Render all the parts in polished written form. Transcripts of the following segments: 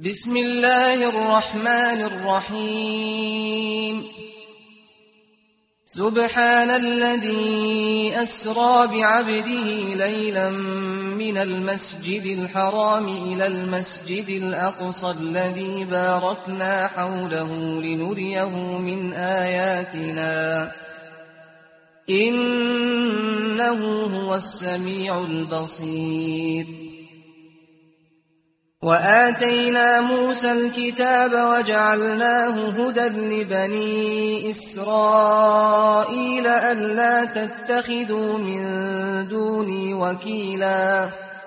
بسم الله الرحمن الرحيم سبحان الذي أسرى بعبده ليلا من المسجد الحرام إلى المسجد الأقصى الذي باركنا حوله لنريه من آياتنا إنه هو السميع البصير وآتينا موسى الكتاب وجعلناه هدى لبني إسرائيل ألا تتخذوا من دوني وكيلا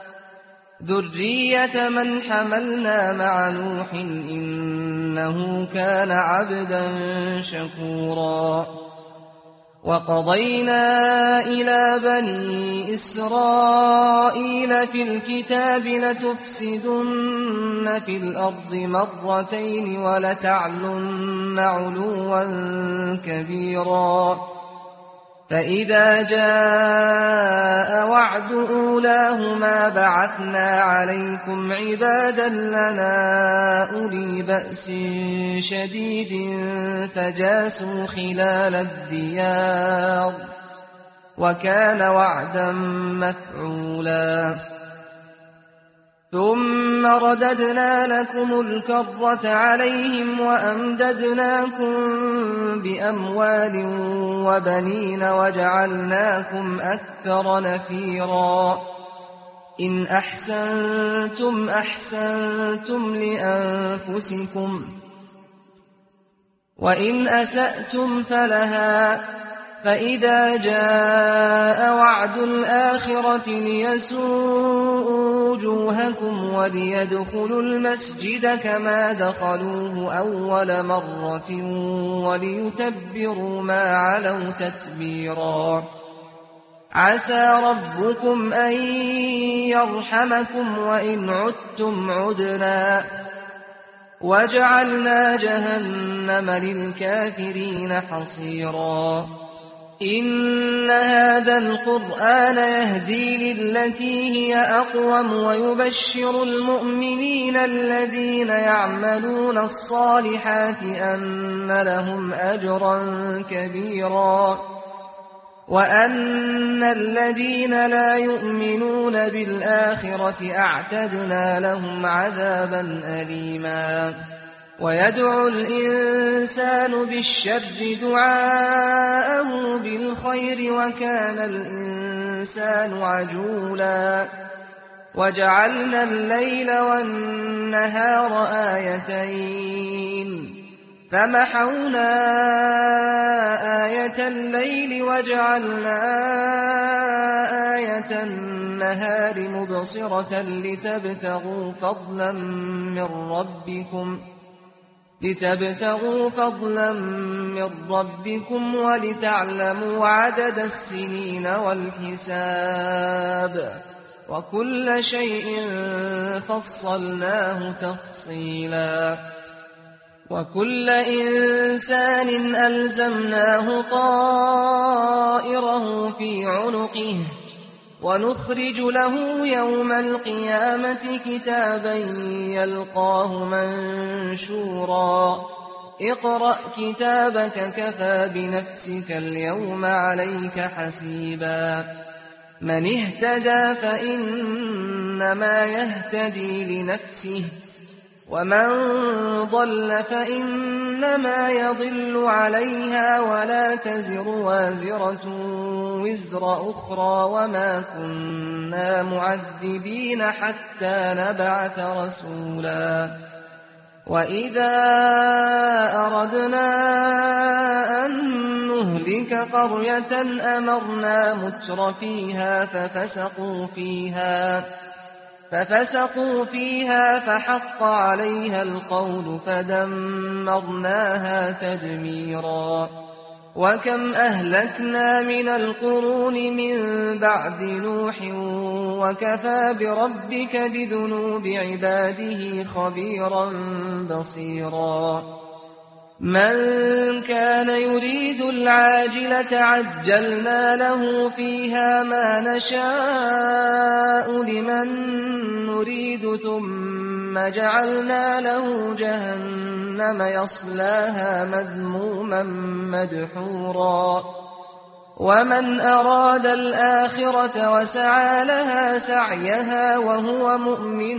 ذرية من حملنا مع نوح إنه كان عبدا شكورا وقضينا إلى بني إسرائيل في الكتاب لتفسدن في الأرض مرتين ولتعلن علوا كبيرا فإذا جاء وعد أولاهما بعثنا عليكم عبادا لنا أولي بأس شديد فجاسوا خلال الديار وكان وعدا مفعولا ثم رددنا لكم الكرة عليهم وأمددناكم بأموال وبنين وجعلناكم أكثر نفيرا إن أحسنتم أحسنتم لأنفسكم وإن أسأتم فلها فإذا جاء وعد الآخرة ليسوءوا وجوهكم وليدخلوا المسجد كما دخلوه أول مرة وليتبروا ما علوا تتبيرا عسى ربكم أن يرحمكم وإن عدتم عدنا وجعلنا جهنم للكافرين حصيرا إن هذا القرآن يهدي للتي هي أقوم ويبشر المؤمنين الذين يعملون الصالحات أن لهم أجرا كبيرا وأن الذين لا يؤمنون بالآخرة أعتدنا لهم عذابا أليما ويدعو الإنسان بالشر دعاءه بالخير وكان الإنسان عجولا وجعلنا الليل والنهار آيتين فمحونا آية الليل وجعلنا آية النهار مبصرة لتبتغوا فضلا من ربكم ولتعلموا عدد السنين والحساب وكل شيء فصلناه تفصيلا وكل إنسان ألزمناه طائره في عنقه ونخرج له يوم القيامة كتابا يلقاه منشورا اقرأ كتابك كفى بنفسك اليوم عليك حسيبا من اهتدى فإنما يهتدي لنفسه ومن ضل فإنما يضل عليها ولا تزر وازرة وزر أخرى وما كنا معذبين حتى نبعث رسولا وإذا أردنا أن نهلك قرية أمرنا متر فيها ففسقوا فيها فحق عليها القول فدمرناها تدميرا وكم أهلكنا من القرون من بعد نوح وكفى بربك بذنوب عباده خبيرا بصيرا من كان يريد العاجلة عجلنا له فيها ما نشاء لمن نريد ثم ثم جعلنا له جهنم يصلاها مذموما مدحورا ومن أراد الآخرة وسعى لها سعيها وهو مؤمن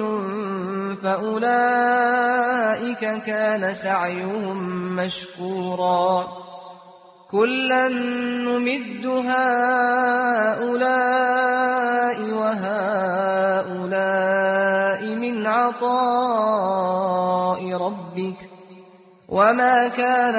فأولئك كان سعيهم مشكورا كلا نمد هؤلاء وهؤلاء من عطاء ربك وما كان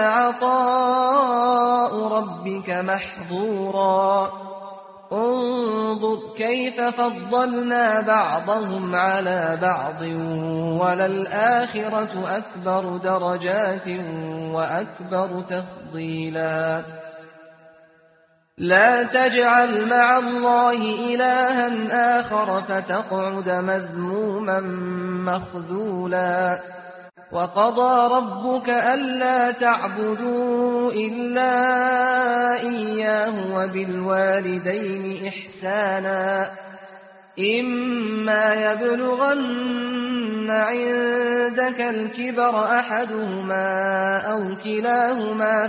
عطاء ربك محظورا انظر كيف فضلنا بعضهم على بعض وللآخرة أكبر درجات وأكبر تفضيلا لا تجعل مع الله إلها آخر فتقعد مذموما مخذولا وقضى ربك ألا تعبدوا إلا إياه وبالوالدين إحسانا إما يبلغن عندك الكبر أحدهما أو كلاهما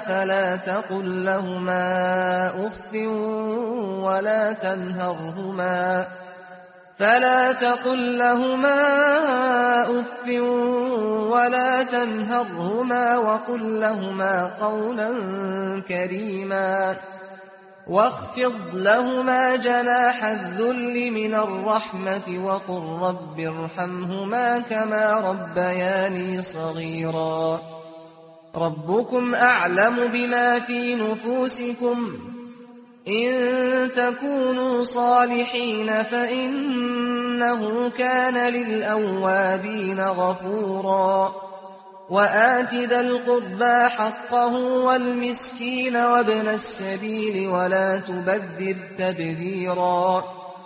فلا تقل لهما أف ولا تنهرهما وقل لهما قولا كريما واخفض لهما جناح الذل من الرحمة وقل رب ارحمهما كما ربياني صغيرا ربكم أعلم بما في نفوسكم إن تكونوا صالحين فإنه كان للأوابين غفورا وآت ذا القربى حقه والمسكين وابن السبيل ولا تبذر تبذيرا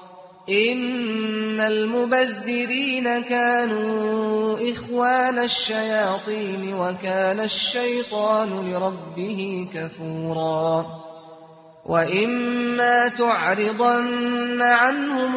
إن المبذرين كانوا إخوان الشياطين وكان الشيطان لربه كفورا وإما تعرضن عنهم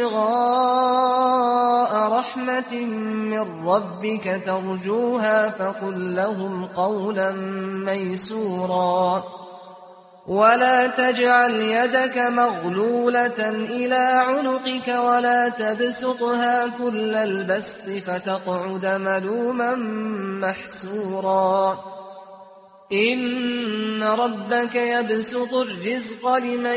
ابتغاء رحمة من ربك ترجوها فقل لهم قولا ميسورا ولا تجعل يدك مغلولة إلى عنقك ولا تبسطها كل البسط فتقعد ملوما محسورا إن ربك يبسط الرزق لمن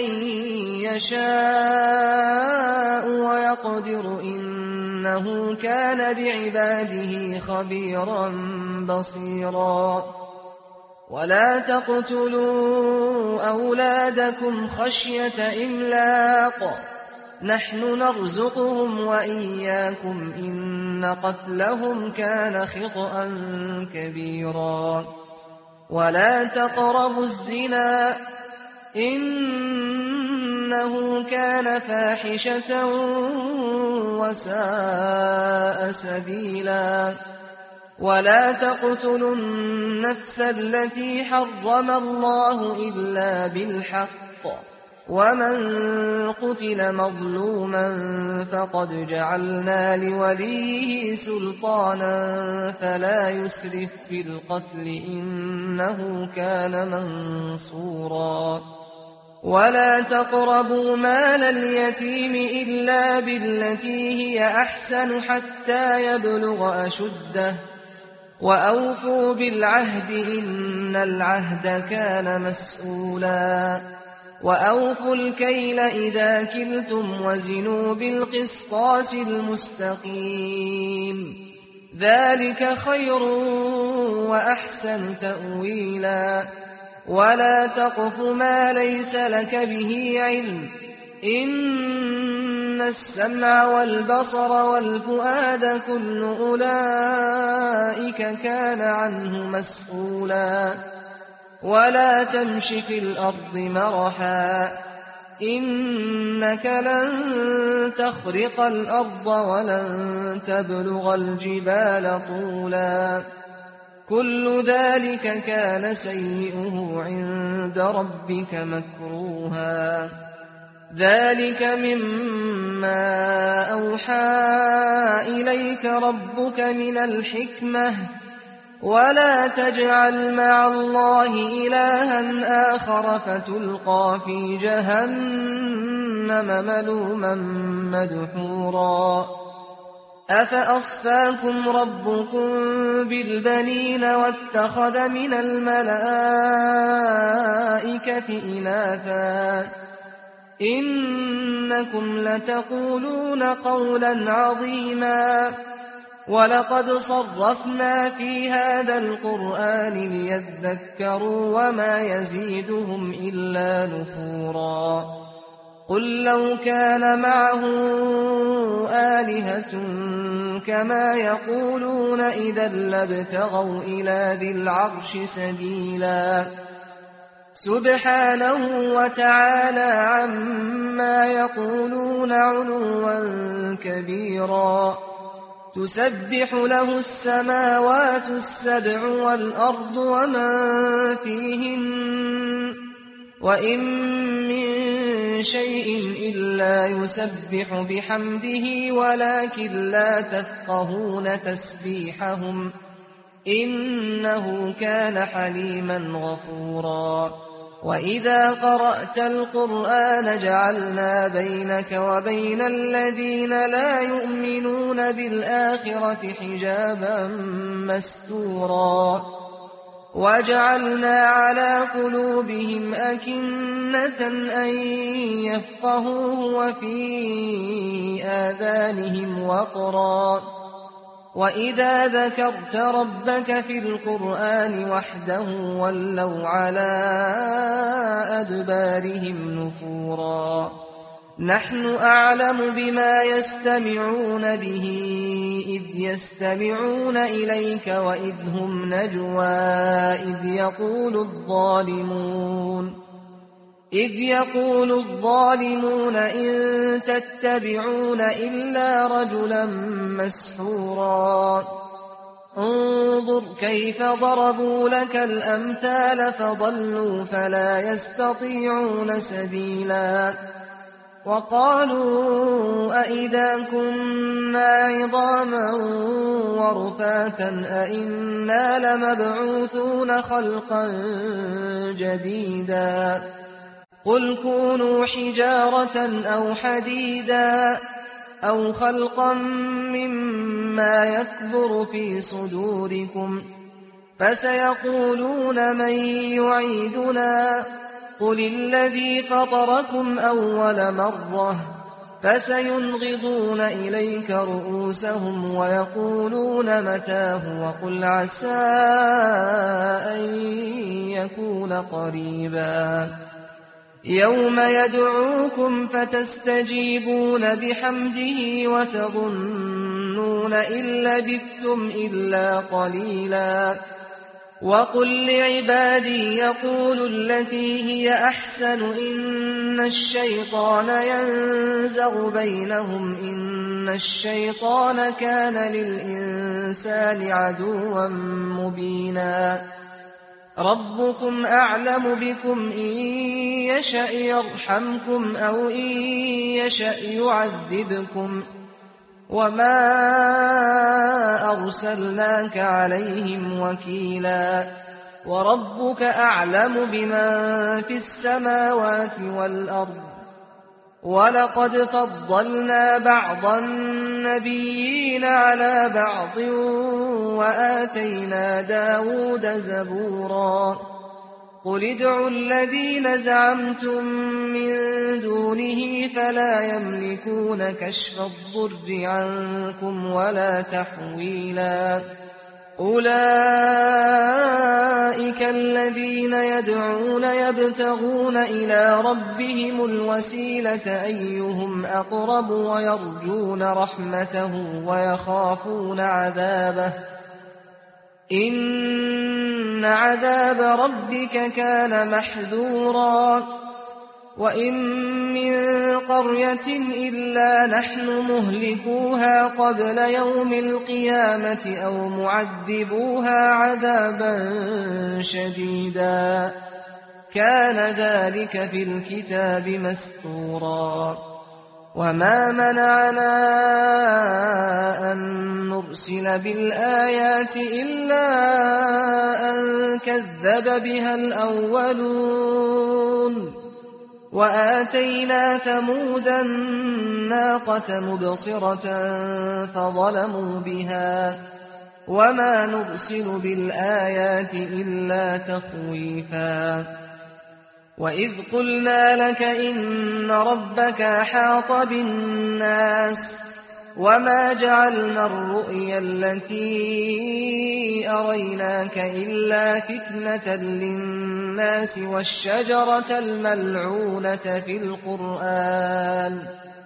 يشاء ويقدر إنه كان بعباده خبيرا بصيرا ولا تقتلوا أولادكم خشية إملاق نحن نرزقهم وإياكم إن قتلهم كان خطأ كبيرا ولا تقربوا الزنا إنه كان فاحشة وساء سبيلا ولا تقتلوا النفس التي حرم الله إلا بالحق ومن قتل مظلوما فقد جعلنا لوليه سلطانا فلا يسرف في القتل إنه كان منصورا ولا تقربوا مال اليتيم إلا بالتي هي أحسن حتى يبلغ أشده وأوفوا بالعهد إن العهد كان مسؤولا وأوفوا الكيل إذا كلتم وزنوا بالقسطاس المستقيم ذلك خير وأحسن تأويلا ولا تقف ما ليس لك به علم إن السمع والبصر والفؤاد كل أولئك كان عنه مسؤولا ولا تمش في الأرض مرحا إنك لن تخرق الأرض ولن تبلغ الجبال طولا كل ذلك كان سيئه عند ربك مكروها ذلك مما أوحى إليك ربك من الحكمة ولا تجعل مع الله إلها آخر فتلقى في جهنم ملوما مدحورا أفأصفاكم ربكم بالبنين واتخذ من الملائكة إناثا إنكم لتقولون قولا عظيما ولقد صرفنا في هذا القرآن ليذكروا وما يزيدهم إلا نفورا قل لو كان معه آلهة كما يقولون إذا لابتغوا إلى ذي العرش سبيلا سبحانه وتعالى عما يقولون علوا كبيرا تسبح له السماوات السبع والأرض ومن فيهن وإن من شيء إلا يسبح بحمده ولكن لا تفقهون تسبيحهم إنه كان حليما غفورا وإذا قرأت القرآن جعلنا بينك وبين الذين لا يؤمنون بالآخرة حجابا مستورا وجعلنا على قلوبهم أكنة أن يفقهوه وفي آذانهم وقرا وإذا ذكرت ربك في القرآن وحده ولوا على أدبارهم نفورا نحن أعلم بما يستمعون به إذ يستمعون إليك وإذ هم نجوى إذ يقول الظالمون إن تتبعون إلا رجلا مسحورا انظر كيف ضربوا لك الأمثال فضلوا فلا يستطيعون سبيلا وقالوا أئذا كنا عظاما ورفاتا أئنا لمبعوثون خلقا جديدا قل كونوا حجارة أو حديدا أو خلقا مما يكبر في صدوركم فسيقولون من يعيدنا قل الذي فطركم أول مرة فسينغضون إليك رؤوسهم ويقولون متاه وقل عسى أن يكون قريبا يوم يدعوكم فتستجيبون بحمده وتظنون إن لبثتم إلا قليلا وقل لعبادي يقولوا التي هي أحسن إن الشيطان ينزغ بينهم إن الشيطان كان للإنسان عدوا مبينا ربكم أعلم بكم إن يشأ يرحمكم أو إن يشأ يعذبكم وما أرسلناك عليهم وكيلا وربك أعلم بمن في السماوات والأرض ولقد فضلنا بعض النبيين على بعض وآتينا داود زبورا قل ادعوا الذين زعمتم من دونه فلا يملكون كشف الضر عنكم ولا تحويلا أولئك الذين يدعون يبتغون إلى ربهم الوسيلة أيهم أقرب ويرجون رحمته ويخافون عذابه إن عذاب ربك كان محذورا وإن من قرية إلا نحن مهلكوها قبل يوم القيامة أو معذبوها عذابا شديدا كان ذلك في الكتاب مسطورا وما منعنا أن نرسل بالآيات إلا أن كذب بها الأولون وآتينا ثمود الناقة مبصرة فظلموا بها وما نرسل بالآيات إلا تخويفا وإذ قلنا لك إن ربك أحاط بالناس وما جعلنا الرؤيا التي أريناك إلا فتنة للناس والشجرة الملعونة في القرآن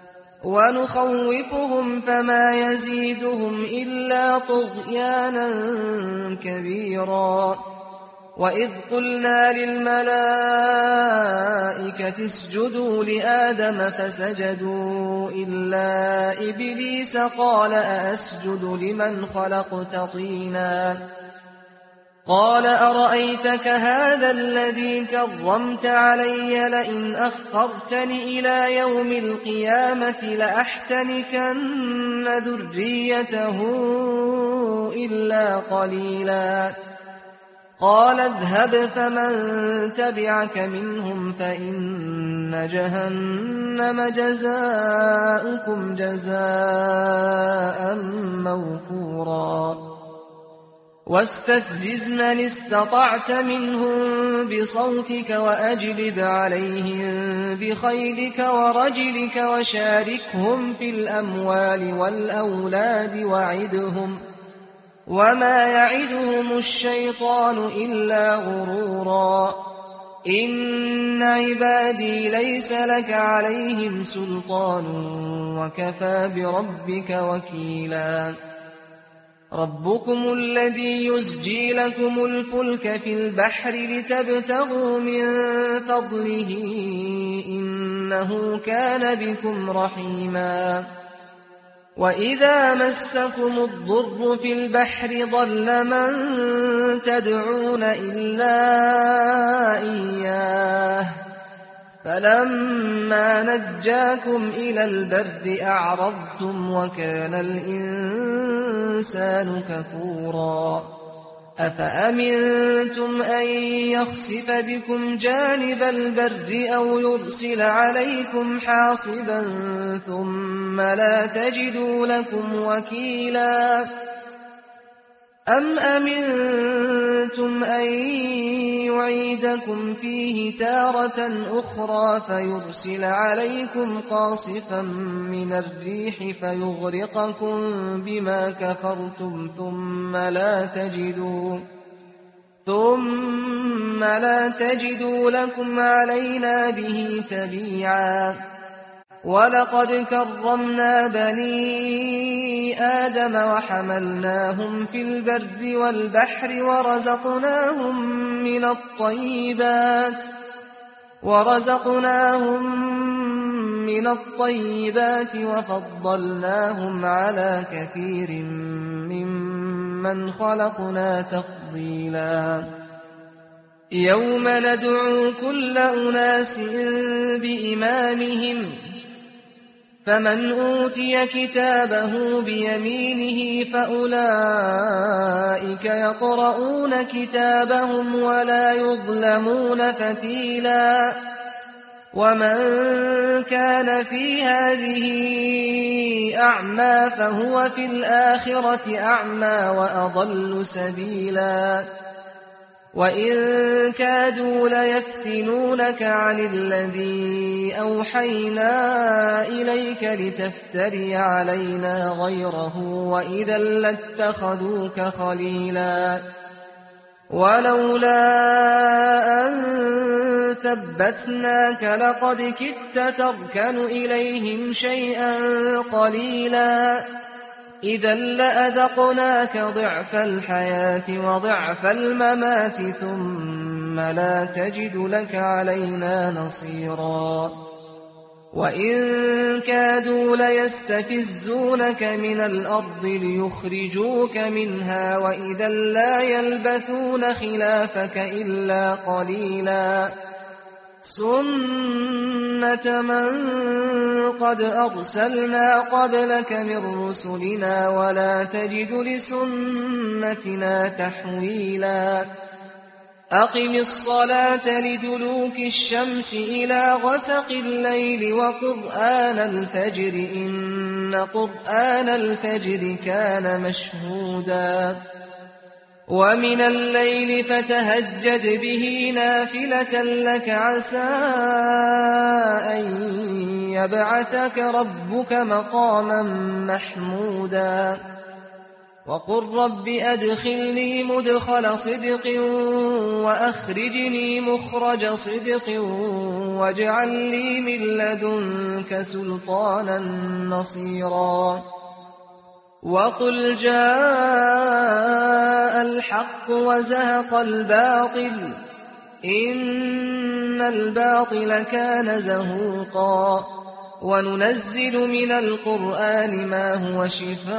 ونخوفهم فما يزيدهم إلا طغيانا كبيرا وإذ قلنا للملائكة اسجدوا لآدم فسجدوا إلا إبليس قال أأسجد لمن خلقت طينا قال أرأيتك هذا الذي كرمت علي لئن أخرتني إلى يوم القيامة لأحتنكن ذريته إلا قليلا قال اذهب فمن تبعك منهم فإن جهنم جزاؤكم جزاء موفورا واستفزز من استطعت منهم بصوتك وأجلب عليهم بخيلك ورجلك وشاركهم في الأموال والأولاد وعدهم وما يعدهم الشيطان إلا غرورا إن عبادي ليس لك عليهم سلطان وكفى بربك وكيلا ربكم الذي يزجي لكم الفلك في البحر لتبتغوا من فضله إنه كان بكم رحيما وإذا مسكم الضر في البحر ضل من تدعون إلا إياه فلما نجاكم إلى البر أعرضتم وكان الإنسان كفورا أفأمنتم أن يخسف بكم جانب البر أو يرسل عليكم حاصبا ثم لا تجدوا لكم وكيلا أم أمنتم أن يعيدكم فيه تارة أخرى فيرسل عليكم قاصفا من الريح فيغرقكم بما كفرتم ثم لا تجدوا لكم علينا به تبيعا ولقد كرمنا بني آدم وحملناهم في البر والبحر ورزقناهم من الطيبات وفضلناهم على كثير ممن خلقنا تفضيلا يوم ندعو كل أناس بإمامهم فمن أوتي كتابه بيمينه فأولئك يقرؤون كتابهم ولا يظلمون فتيلا ومن كان في هذه أعمى فهو في الآخرة أعمى وأضل سبيلا وإن كادوا ليفتنونك عن الذي أوحينا إليك لتفتري علينا غيره وإذا لاتخذوك خليلا ولولا أن ثبتناك لقد كدت تركن إليهم شيئا قليلا إذا لأذقناك ضعف الحياة وضعف الممات ثم لا تجد لك علينا نصيرا وإن كادوا ليستفزونك من الأرض ليخرجوك منها وإذا لا يلبثون خلافك إلا قليلا سُنَّةَ مَن قَدْ أَرْسَلْنَا قَبْلَكَ مِن رُّسُلِنَا وَلَا تَجِدُ لِسُنَّتِنَا تَحْوِيلًا أَقِمِ الصَّلَاةَ لِدُلُوكِ الشَّمْسِ إِلَىٰ غَسَقِ اللَّيْلِ وَقُرْآنَ الْفَجْرِ ۖ إِنَّ قُرْآنَ الْفَجْرِ كَانَ مَشْهُودًا وَمِنَ اللَّيْلِ فَتَهَجَّدْ بِهِ نَافِلَةً لَّكَ عَسَىٰ أَن يَبْعَثَكَ رَبُّكَ مَقَامًا مَّحْمُودًا وَقُل رَّبِّ أَدْخِلْنِي مُدْخَلَ صِدْقٍ وَأَخْرِجْنِي مُخْرَجَ صِدْقٍ وَاجْعَل لِّي مِن لَّدُنكَ سُلْطَانًا نَّصِيرًا وَقُلْ جَاءَ الْحَقُّ وَزَهَقَ الْبَاطِلُ ۚ إِنَّ الْبَاطِلَ كَانَ زَهُوقًا وَنُنَزِّلُ مِنَ الْقُرْآنِ مَا هُوَ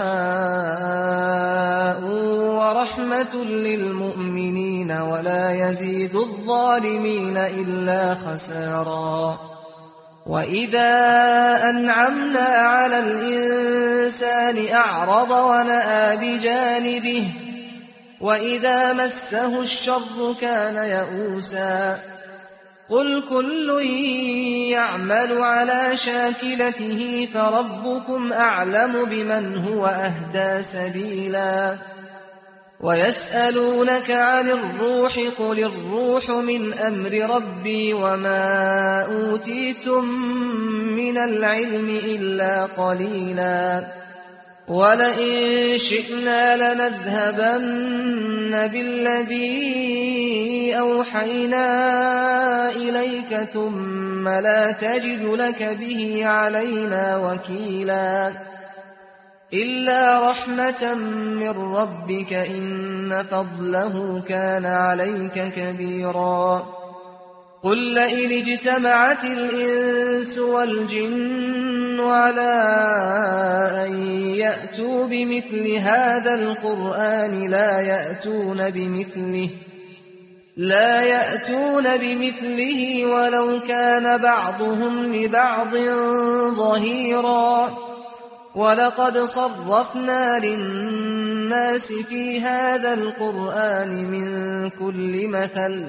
شِفَاءٌ وَرَحْمَةٌ لِّلْمُؤْمِنِينَ وَلَا يَزِيدُ الظَّالِمِينَ إِلَّا خَسَارًا وَإِذَا أَنْعَمْنَا عَلَى الْإِنسَانِ أَعْرَضَ وَنَأَىٰ بِجَانِبِهِ وَإِذَا مَسَّهُ الشَّرُّ كَانَ يَئُوسًا قُلْ كُلٌّ يَعْمَلُ عَلَىٰ شَاكِلَتِهِ فَرَبُّكُمْ أَعْلَمُ بِمَنْ هُوَ أَهْدَىٰ سَبِيلًا وَيَسْأَلُونَكَ عَنِ الرُّوحِ ۖ قُلِ الرُّوحُ مِنْ أَمْرِ رَبِّي وَمَا أُوتِيتُم مِّنَ الْعِلْمِ إِلَّا قَلِيلًا وَلَئِن شِئْنَا لَنَذْهَبَنَّ بِالَّذِي أَوْحَيْنَا إِلَيْكَ ثُمَّ لَا تَجِدُ لَكَ بِهِ عَلَيْنَا وَكِيلًا إِلَّا رَحْمَةً مِّن رَّبِّكَ ۚ إِنَّ فَضْلَهُ كَانَ عَلَيْكَ كَبِيرًا قُل لَّئِنِ اجْتَمَعَتِ الْإِنسُ وَالْجِنُّ عَلَىٰ أَن يَأْتُوا بِمِثْلِ هَٰذَا الْقُرْآنِ لَا يَأْتُونَ بِمِثْلِهِ وَلَوْ كَانَ بَعْضُهُمْ لِبَعْضٍ ظَهِيرًا وَلَقَدْ صَرَّفْنَا لِلنَّاسِ فِي هَٰذَا الْقُرْآنِ مِن كُلِّ مَثَلٍ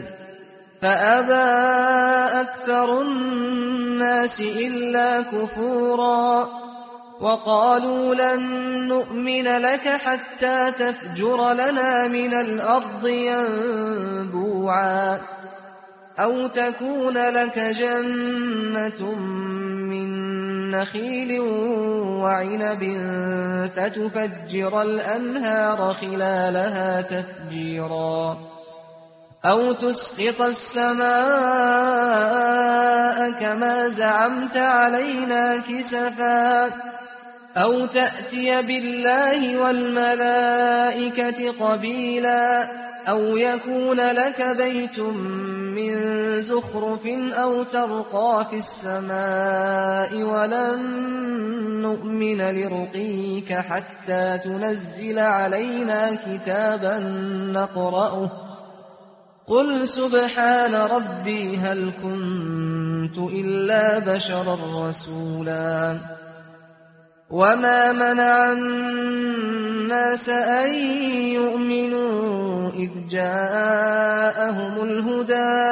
فَأَبَىٰ أَكْثَرُ النَّاسِ إِلَّا كُفُورًا وَقَالُوا لَن نُّؤْمِنَ لَكَ حَتَّىٰ تَفْجُرَ لَنَا مِنَ الْأَرْضِ يَنبُوعًا أَوْ تَكُونَ لَكَ جَنَّةٌ مِّن نَّخِيلٍ وَعِنَبٍ فَتُفَجِّرَ الْأَنْهَارَ خِلَالَهَا تَفْجِيرًا أَوْ تُسْقِطَ السَّمَاءَ كَمَا زَعَمْتَ عَلَيْنَا كِسَفًا أَوْ تَأْتِيَ بِاللَّهِ وَالْمَلَائِكَةِ قَبِيلًا أَوْ يَكُونَ لَكَ بَيْتٌ مِّن زُخْرُفٍ أَوْ تَرْقَىٰ فِي السَّمَاءِ وَلَن نُّؤْمِنَ لِرُقِيِّكَ حَتَّىٰ تُنَزِّلَ عَلَيْنَا كِتَابًا نَّقْرَؤُهُ ۗ قُلْ سُبْحَانَ رَبِّي هَلْ كُنتُ إِلَّا بَشَرًا رَّسُولًا وَمَا مَنَعَ النَّاسَ أَن يُؤْمِنُوا إِذْ جَاءَهُمُ الْهُدَىٰ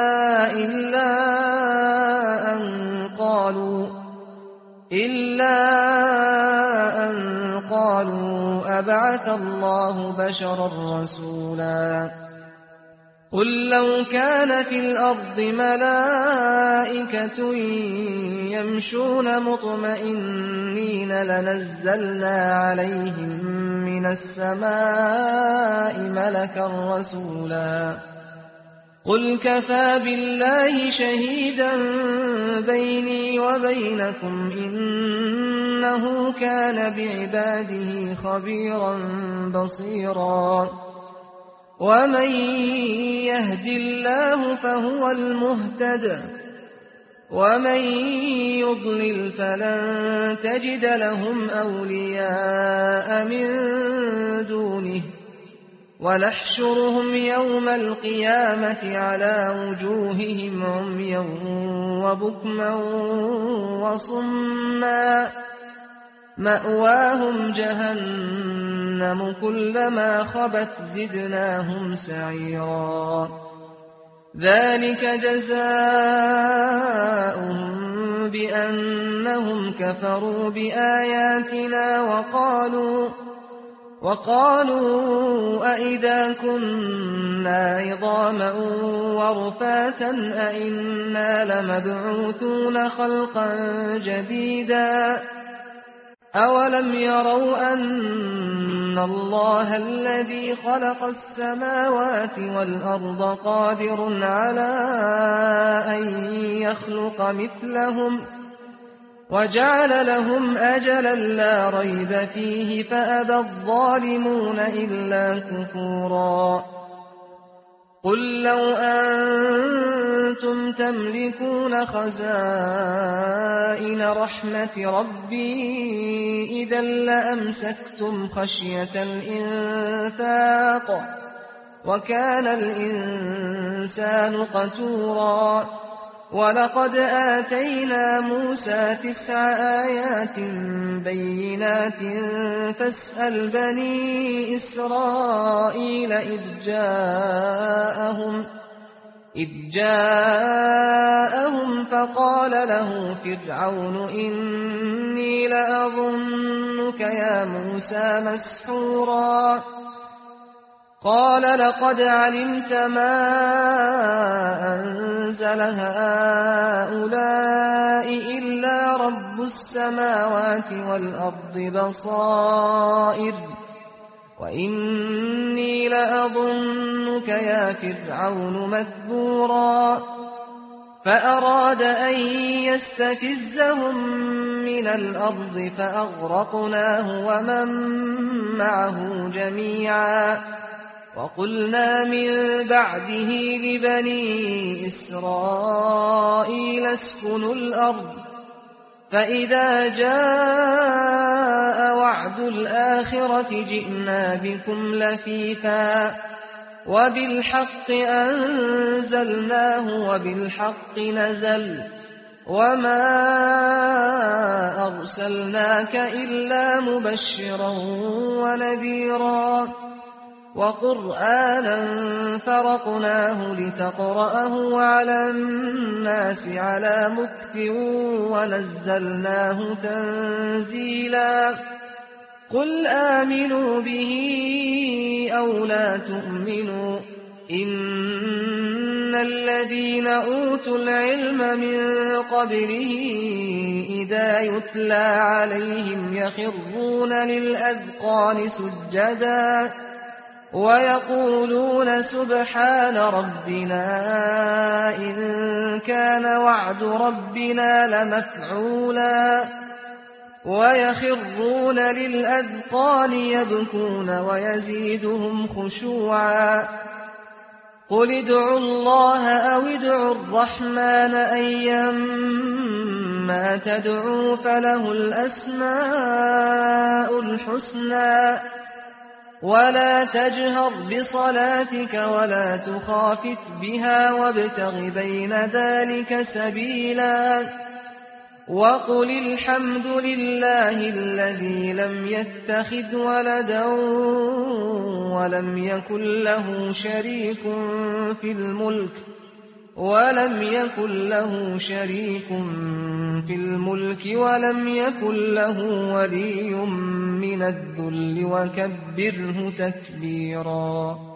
إِلَّا أَن قَالُوا أَبَعَثَ اللَّهُ بَشَرًا رَّسُولًا قُل لَّوْ كَانَ فِي الْأَرْضِ مَلَائِكَةٌ يَمْشُونَ مُطْمَئِنِّينَ لَنَزَّلْنَا عَلَيْهِم مِّنَ السَّمَاءِ مَلَكًا رَّسُولًا قُلْ كَفَىٰ بِاللَّهِ شَهِيدًا بَيْنِي وَبَيْنَكُمْ ۚ إِنَّهُ كَانَ بِعِبَادِهِ خَبِيرًا بَصِيرًا وَمَن يَهْدِ اللَّهُ فَهُوَ الْمُهْتَدِ ۖ وَمَن يُضْلِلْ فَلَن تَجِدَ لَهُمْ أَوْلِيَاءَ مِن دُونِهِ ۖ ونحشرهم يوم القيامة على وجوههم عميا وبكما وصما مأواهم جهنم كلما خبت زدناهم سعيرا ذلك جزاؤهم بأنهم كفروا بآياتنا وقالوا أئذا كنا عظاما ورفاتا أئنا لمبعوثون خلقا جديدا أولم يروا أن الله الذي خلق السماوات والأرض قادر على أن يخلق مثلهم وجعل لهم أجلا لا ريب فيه فأبى الظالمون إلا كفورا قل لو أنتم تملكون خزائن رحمة ربي إذا لأمسكتم خشية الإنفاق وكان الإنسان قتورا ولقد آتينا موسى 9 آيات بينات فاسأل بني إسرائيل إذ جاءهم فقال له فرعون إني لأظنك يا موسى مسحورا قال لقد علمت ما أنزل هؤلاء إلا رب السماوات والأرض بصائر وإني لأظنك يا فرعون مذبورا فأراد أن يستفزهم من الأرض فأغرقناه ومن معه جميعا وقلنا من بعده لبني إسرائيل اسكنوا الأرض فإذا جاء وعد الآخرة جئنا بكم لفيفا وبالحق أنزلناه وبالحق نزل وما أرسلناك إلا مبشرا ونذيرا وقرآنا فرقناه لتقرأه على الناس على مكث ونزلناه تنزيلا قل آمنوا به أو لا تؤمنوا إن الذين أوتوا العلم من قبله إذا يتلى عليهم يخرون للأذقان سجدا ويقولون سبحان ربنا إن كان وعد ربنا لمفعولا ويخرون للأذقان يبكون ويزيدهم خشوعا قل ادعوا الله أو ادعوا الرحمن أيما تدعوا فله الأسماء الحسنى ولا تجهر بصلاتك ولا تخافت بها وابتغ بين ذلك سبيلا وقل الحمد لله الذي لم يتخذ ولدا ولم يكن له شريك في الملك ولم يكن له ولي من الذل وكبره تكبيرا